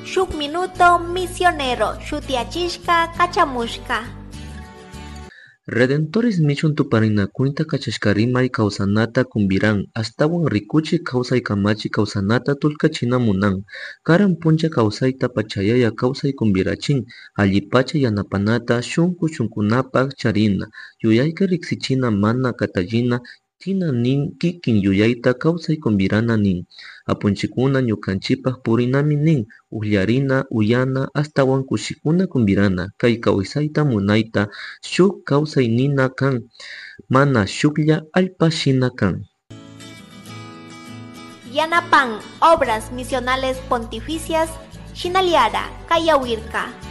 Shuk minuto misionero shutiachishka kachamushka. Redentores michun tuparinakuinta kachashkarimay kawsanata kumbiran, astawan rikuchi kawsay kamachi kawsanata tullkachina munan. Karan puncha kawsayta pachayaya kawsay kumbirachin, allipacha yanapanata shunku shunkunapak charina, yuyayka riksichina mana katallina, china nin kikin yuyayta kawsay kumbirana nin. Apunchikuna ñukanchipak purinami nin, ullarina, uyana, astawan kushikuna kumbirana, kay kawsayta munayta shuk kawsay nina kan, mana shuklla allpa shina kan. Yanapan obras misionales pontificias Shinaliara Kayawirka.